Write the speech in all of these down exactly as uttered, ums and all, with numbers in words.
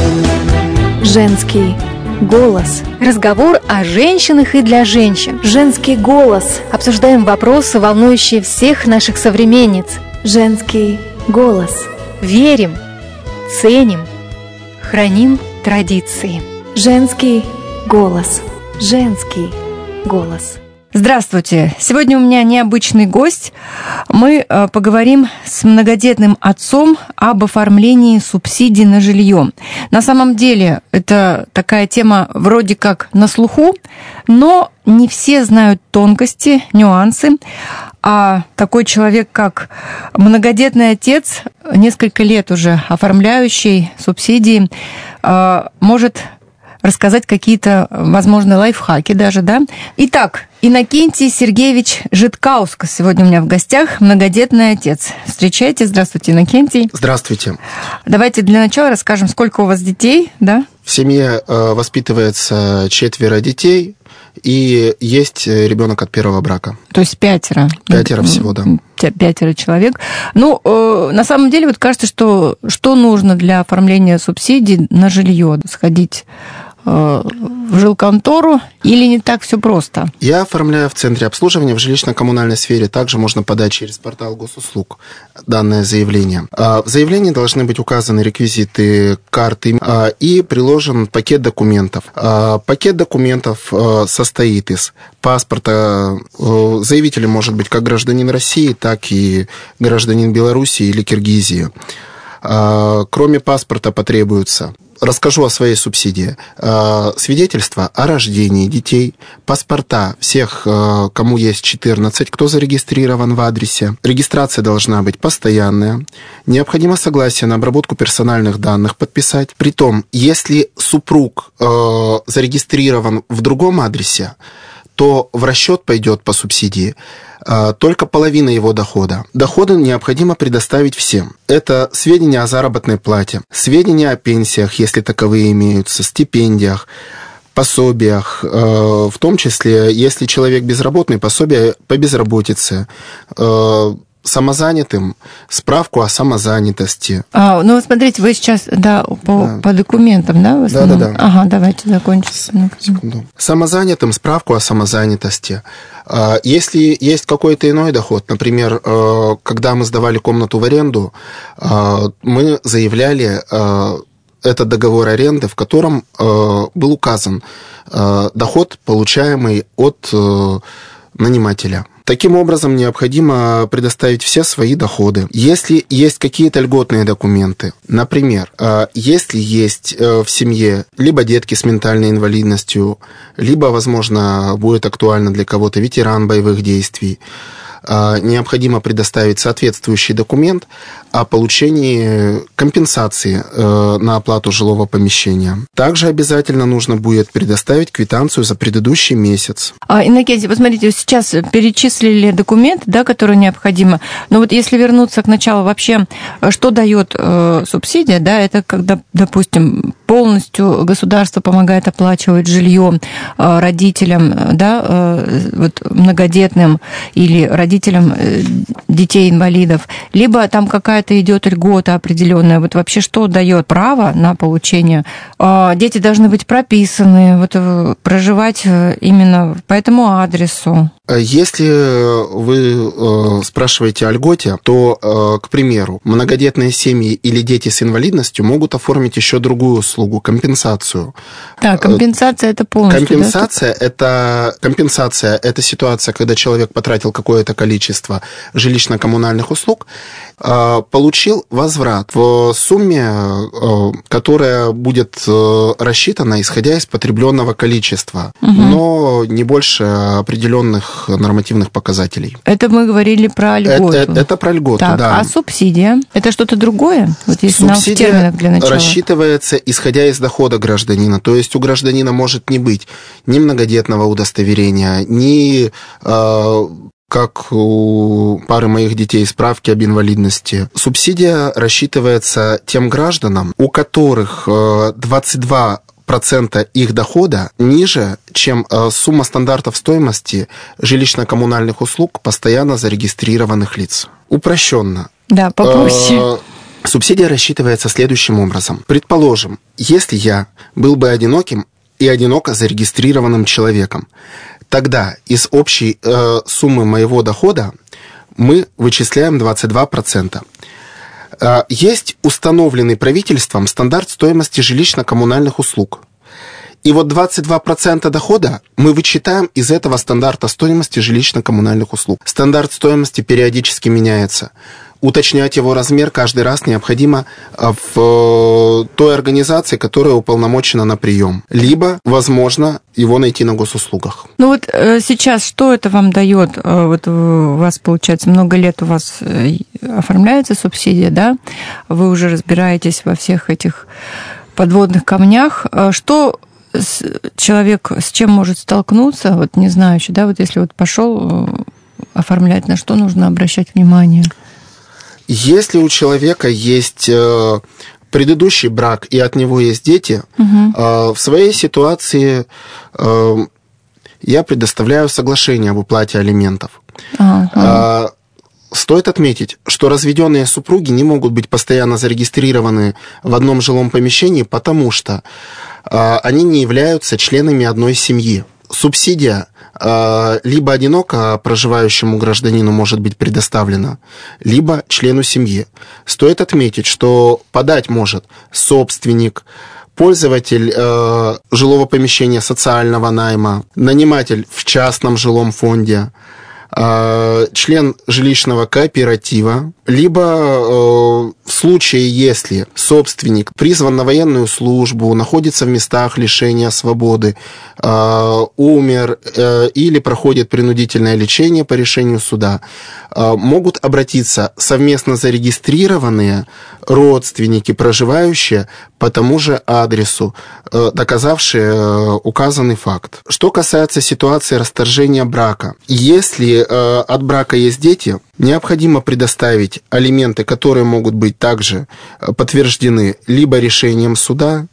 Женский голос. Разговор о женщинах и для женщин. Женский голос. Обсуждаем вопросы, волнующие всех наших современниц. Женский голос. Верим, ценим, храним традиции. Женский голос. Женский голос. Здравствуйте! Сегодня у меня необычный гость. Мы поговорим с многодетным отцом об оформлении субсидий на жилье. На самом деле это такая тема вроде как на слуху, но не все знают тонкости, нюансы. А такой человек, как многодетный отец, несколько лет уже оформляющий субсидии, может рассказать какие-то, возможно, лайфхаки даже, да? Итак, Иннокентий Сергеевич Житкаускас сегодня у меня в гостях, многодетный отец. Встречайте, здравствуйте, Иннокентий. Здравствуйте. Давайте для начала расскажем, сколько у вас детей, да? В семье воспитывается четверо детей, и есть ребенок от первого брака. То есть пятеро. Пятеро всего, да. Пятеро человек. Ну, на самом деле, вот кажется, что что нужно для оформления субсидий на жилье? Сходить в жилконтору или не так все просто? Я оформляю в центре обслуживания в жилищно-коммунальной сфере. Также можно подать через портал госуслуг данное заявление. В заявлении должны быть указаны реквизиты карты и приложен пакет документов. Пакет документов состоит из паспорта. Заявителем может быть как гражданин России, так и гражданин Беларуси или Киргизии. Кроме паспорта потребуется... Расскажу о своей субсидии. Свидетельство о рождении детей, паспорта всех, кому есть четырнадцать, кто зарегистрирован в адресе. Регистрация должна быть постоянная. Необходимо согласие на обработку персональных данных подписать. Притом, если супруг зарегистрирован в другом адресе, то в расчет пойдет по субсидии только половина его дохода. Доходы необходимо предоставить всем. Это сведения о заработной плате, сведения о пенсиях, если таковые имеются, стипендиях, пособиях, в том числе, если человек безработный, пособие по безработице, самозанятым, справку о самозанятости. А, ну, смотрите, вы сейчас, да, по, да. по документам, да, в основном? Да, да, да. Ага, давайте закончим. Секунду. Самозанятым, справку о самозанятости. Если есть какой-то иной доход, например, когда мы сдавали комнату в аренду, мы заявляли этот договор аренды, в котором был указан доход, получаемый от нанимателя. Таким образом, необходимо предоставить все свои доходы. Если есть какие-то льготные документы, например, если есть в семье либо детки с ментальной инвалидностью, либо, возможно, будет актуально для кого-то ветеран боевых действий, необходимо предоставить соответствующий документ о получении компенсации на оплату жилого помещения. Также обязательно нужно будет предоставить квитанцию за предыдущий месяц. А, Иннокентий, посмотрите, сейчас перечислили документы, да, которые необходимо. Но вот если вернуться к началу, вообще, что дает э, субсидия, да, это когда, допустим, полностью государство помогает оплачивать жилье э, родителям, да, э, вот, многодетным или родителям э, детей-инвалидов, либо там какая-то идет льгота определенная. Вот вообще что дает право на получение? Э, дети должны быть прописаны, вот, э, проживать именно по этому адресу. Если вы э, спрашиваете о льготе, то, э, к примеру, многодетные семьи или дети с инвалидностью могут оформить еще другую услугу – компенсацию. Да, компенсация – это полностью. Компенсация, да? это, компенсация – это ситуация, когда человек потратил какое-то количество жилищно-коммунальных услуг, э, получил возврат в сумме, э, которая будет э, рассчитана, исходя из потребленного количества, угу. но не больше определенных нормативных показателей. Это мы говорили про льготу. Это, это, это про льготу, так, да. А субсидия? Это что-то другое? Вот если субсидия нам в терминах для начала. Рассчитывается, исходя из дохода гражданина. То есть у гражданина может не быть ни многодетного удостоверения, ни... Э, как у пары моих детей справки об инвалидности. Субсидия рассчитывается тем гражданам, у которых двадцать два процента их дохода ниже, чем сумма стандартов стоимости жилищно-коммунальных услуг постоянно зарегистрированных лиц. Упрощенно. Да, попроще. Субсидия рассчитывается следующим образом. Предположим, если я был бы одиноким и одиноко зарегистрированным человеком, тогда из общей э, суммы моего дохода мы вычисляем двадцать два процента. Э, есть установленный правительством стандарт стоимости жилищно-коммунальных услуг. И вот двадцать два процента дохода мы вычитаем из этого стандарта стоимости жилищно-коммунальных услуг. Стандарт стоимости периодически меняется. Уточнять его размер каждый раз необходимо в той организации, которая уполномочена на прием. Либо, возможно, его найти на госуслугах. Ну вот сейчас что это вам дает? Вот у вас, получается, много лет у вас оформляется субсидия, да? Вы уже разбираетесь во всех этих подводных камнях. Что человек с чем может столкнуться, вот не знаю еще, да, вот если вот пошел оформлять, на что нужно обращать внимание? Если у человека есть предыдущий брак и от него есть дети, угу. в своей ситуации я предоставляю соглашение об уплате алиментов. Ага. Стоит отметить, что разведенные супруги не могут быть постоянно зарегистрированы в одном жилом помещении, потому что они не являются членами одной семьи. Субсидия либо одиноко проживающему гражданину может быть предоставлена, либо члену семьи. Стоит отметить, что подать может собственник, пользователь э, жилого помещения социального найма, наниматель в частном жилом фонде, э, член жилищного кооператива, либо э, в случае, если собственник призван на военную службу, находится в местах лишения свободы, э, умер э, или проходит принудительное лечение по решению суда, э, могут обратиться совместно зарегистрированные родственники, проживающие по тому же адресу, э, доказавшие э, указанный факт. Что касается ситуации расторжения брака, если э, от брака есть дети, необходимо предоставить алименты, которые могут быть также подтверждены либо решением суда,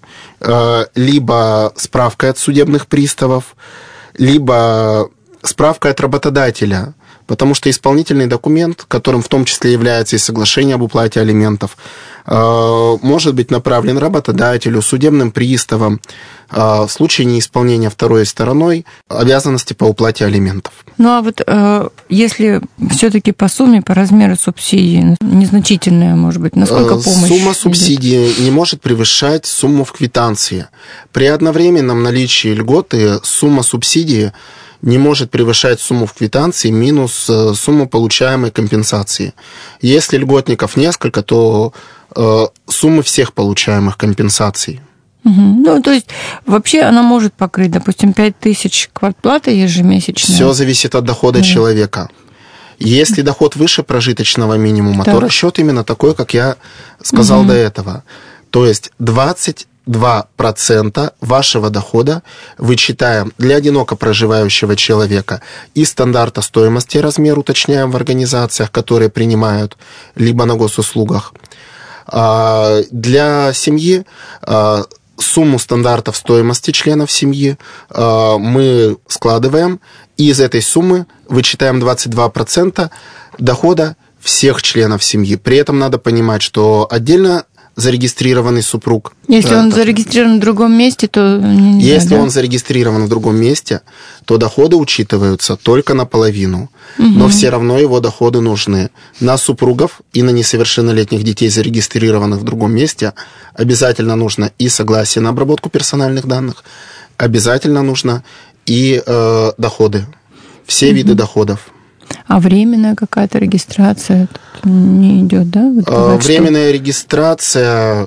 либо справкой от судебных приставов, либо справкой от работодателя, потому что исполнительный документ, которым в том числе является и соглашение об уплате алиментов, может быть направлен работодателю, судебным приставам в случае неисполнения второй стороной обязанности по уплате алиментов. Ну а вот если все-таки по сумме, по размеру субсидии незначительная, может быть, насколько помощь? Сумма субсидии идет? Не может превышать сумму в квитанции. При одновременном наличии льготы сумма субсидии не может превышать сумму в квитанции минус сумму получаемой компенсации. Если льготников несколько, то э, суммы всех получаемых компенсаций. Угу. Ну, то есть, вообще она может покрыть, допустим, пять тысяч квартплаты ежемесячно? Все зависит от дохода угу. человека. Если доход выше прожиточного минимума, так. то расчет именно такой, как я сказал угу. до этого. То есть двадцать два процента вашего дохода вычитаем для одиноко проживающего человека из стандарта стоимости размер уточняем в организациях, которые принимают, либо на госуслугах. Для семьи сумму стандартов стоимости членов семьи мы складываем, и из этой суммы вычитаем двадцать два процента дохода всех членов семьи. При этом надо понимать, что отдельно зарегистрированный супруг. Если он зарегистрирован в другом месте, то нельзя, Если да? он зарегистрирован в другом месте, то доходы учитываются только наполовину. Угу. Но все равно его доходы нужны. На супругов и на несовершеннолетних детей, зарегистрированных в другом месте, обязательно нужно и согласие на обработку персональных данных, обязательно нужно и э, доходы. Все угу. виды доходов. А временная какая-то регистрация не идет, да? Вот бывает, временная что... регистрация,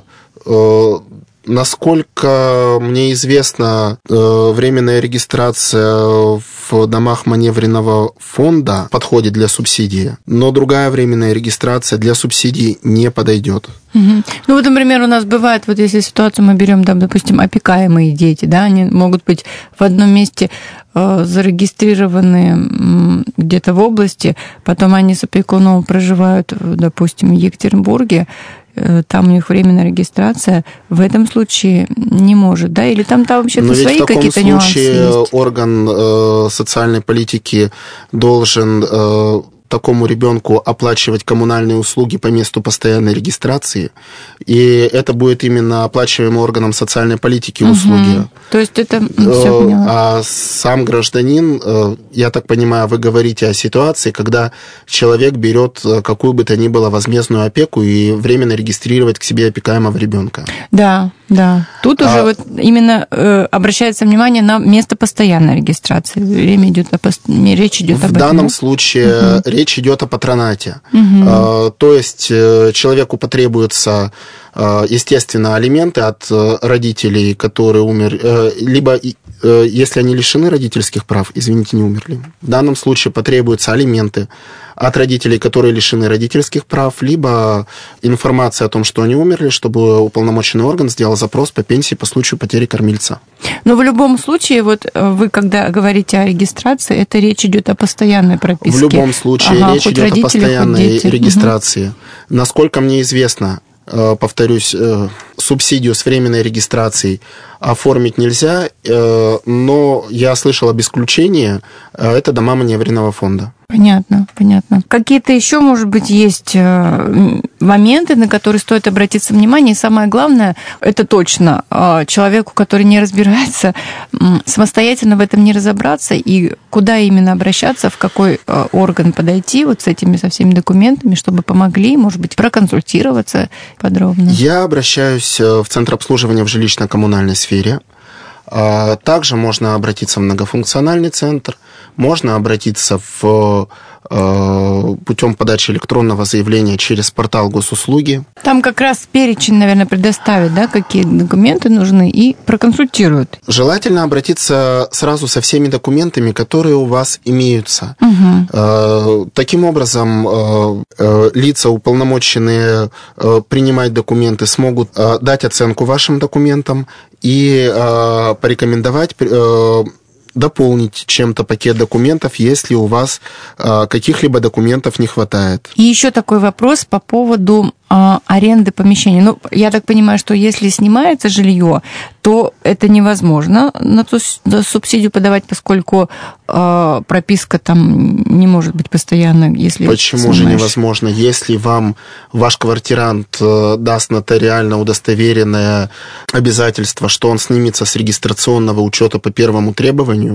насколько мне известно, временная регистрация в домах маневренного фонда подходит для субсидии, но другая временная регистрация для субсидий не подойдет. Угу. Ну вот, например, у нас бывает, вот если ситуацию мы берем, там, допустим, опекаемые дети, да, они могут быть в одном месте э, зарегистрированы где-то в области, потом они с опекуном проживают, допустим, в Екатеринбурге, э, там у них временная регистрация, в этом случае не может, да, или там, там вообще-то свои какие-то нюансы есть? Но ведь в таком случае орган э, социальной политики должен... Э, такому ребенку оплачивать коммунальные услуги по месту постоянной регистрации, и это будет именно оплачиваемым органом социальной политики услуги. Угу. То есть это все поняла. А сам гражданин, я так понимаю, вы говорите о ситуации, когда человек берет какую бы то ни было возмездную опеку и временно регистрировать к себе опекаемого ребенка. Да, да. Тут а... уже вот именно э, обращается внимание на место постоянной регистрации. Время идет о пост... речь идет об этом. В данном случае угу. речь идет о патронате. Угу. А, то есть человеку потребуется, естественно, алименты от родителей, которые умерли, либо если они лишены родительских прав, извините, не умерли. В данном случае потребуются алименты от родителей, которые лишены родительских прав, либо информация о том, что они умерли, чтобы уполномоченный орган сделал запрос по пенсии по случаю потери кормильца. Но в любом случае, вот вы, когда говорите о регистрации, это речь идет о постоянной прописке. В любом случае ага, речь идет о постоянной регистрации. Угу. Насколько мне известно, повторюсь, субсидию с временной регистрацией оформить нельзя, но я слышал об исключении, это дома маневренного фонда. Понятно, понятно. Какие-то еще, может быть, есть моменты, на которые стоит обратиться внимание. И самое главное, это точно человеку, который не разбирается, самостоятельно в этом не разобраться, и куда именно обращаться, в какой орган подойти вот с этими, со всеми документами, чтобы помогли, может быть, проконсультироваться подробно. Я обращаюсь в Центр обслуживания в жилищно-коммунальной сфере. Также можно обратиться в многофункциональный центр, можно обратиться в, путем подачи электронного заявления через портал госуслуги. Там как раз перечень, наверное, предоставят, да, какие документы нужны, и проконсультируют. Желательно обратиться сразу со всеми документами, которые у вас имеются. Угу. Таким образом, лица, уполномоченные принимать документы, смогут дать оценку вашим документам и порекомендовать дополнить чем-то пакет документов, если у вас э, каких-либо документов не хватает. И еще такой вопрос по поводу э, аренды помещений. Ну, я так понимаю, что если снимается жилье, то это невозможно на ту на субсидию подавать, поскольку э, прописка там не может быть постоянно, если Почему снимаешь. же невозможно? Если вам ваш квартирант э, даст нотариально удостоверенное обязательство, что он снимется с регистрационного учета по первому требованию,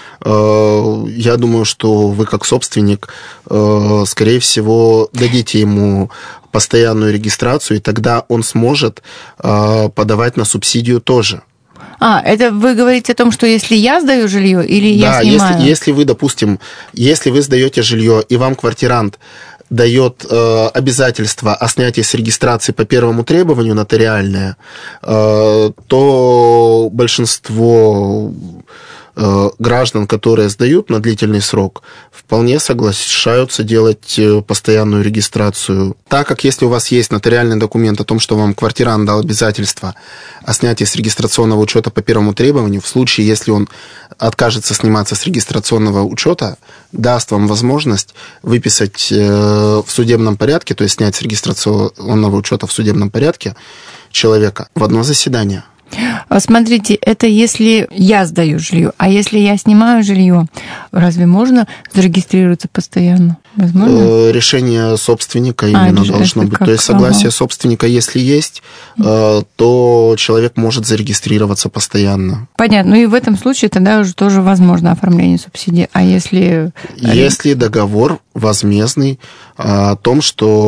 я думаю, что вы как собственник, скорее всего, дадите ему постоянную регистрацию, и тогда он сможет подавать на субсидию тоже. А, это вы говорите о том, что если я сдаю жилье или да, я снимаю? Да, если, если вы, допустим, если вы сдаете жилье, и вам квартирант дает э, обязательство о снятии с регистрации по первому требованию нотариальное, э, то большинство э, граждан, которые сдают на длительный срок, вполне соглашаются делать постоянную регистрацию. Так как если у вас есть нотариальный документ о том, что вам квартирант дал обязательство о снятии с регистрационного учета по первому требованию, в случае, если он откажется сниматься с регистрационного учета, даст вам возможность выписать в судебном порядке, то есть снять с регистрационного учета в судебном порядке человека в одно заседание. Смотрите, это если я сдаю жилье, а если я снимаю жилье, разве можно зарегистрироваться постоянно? Возможно? Решение собственника именно а, должно быть. То есть согласие ага. собственника, если есть, то человек может зарегистрироваться постоянно. Понятно. Ну и в этом случае тогда уже тоже возможно оформление субсидии. А если... Если договор возмездный о том,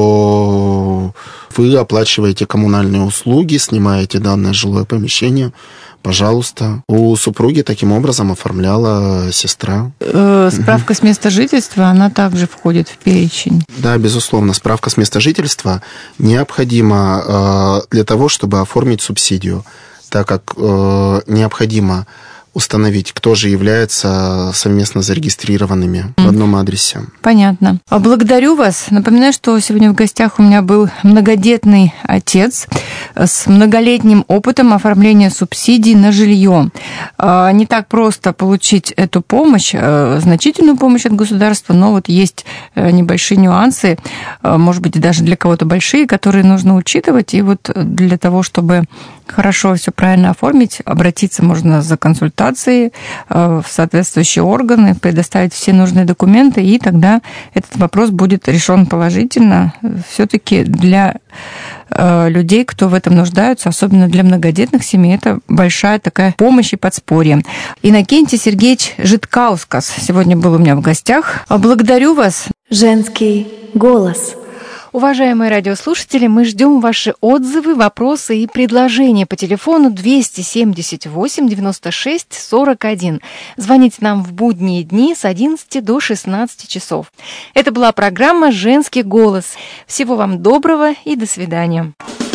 что вы оплачиваете коммунальные услуги, снимаете данное жилое помещение, пожалуйста. У супруги таким образом оформляла сестра. Э, справка угу. с места жительства, она также входит в перечень? Да, безусловно. Справка с места жительства необходима для того, чтобы оформить субсидию, так как необходимо установить, кто же является совместно зарегистрированными в одном адресе. Понятно. Благодарю вас. Напоминаю, что сегодня в гостях у меня был многодетный отец с многолетним опытом оформления субсидий на жилье. Не так просто получить эту помощь, значительную помощь от государства, но вот есть небольшие нюансы, может быть, даже для кого-то большие, которые нужно учитывать. И вот для того, чтобы хорошо все правильно оформить, обратиться можно за консультацией в соответствующие органы, предоставить все нужные документы, и тогда этот вопрос будет решен положительно. Все-таки для людей, кто в этом нуждаются, особенно для многодетных семей, это большая такая помощь и подспорье. Иннокентий Сергеевич Житкаускас сегодня был у меня в гостях. Благодарю вас. Женский голос. Уважаемые радиослушатели, мы ждем ваши отзывы, вопросы и предложения по телефону двести семьдесят восемь девяносто шесть сорок один. Звоните нам в будние дни с одиннадцати до шестнадцати часов. Это была программа «Женский голос». Всего вам доброго и до свидания.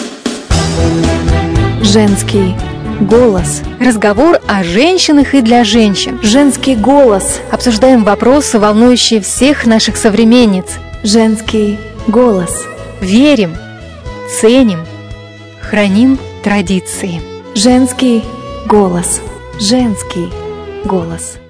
Женский голос. Разговор о женщинах и для женщин. Женский голос. Обсуждаем вопросы, волнующие всех наших современниц. Женский голос. Верим, ценим, храним традиции. Женский голос. Женский голос.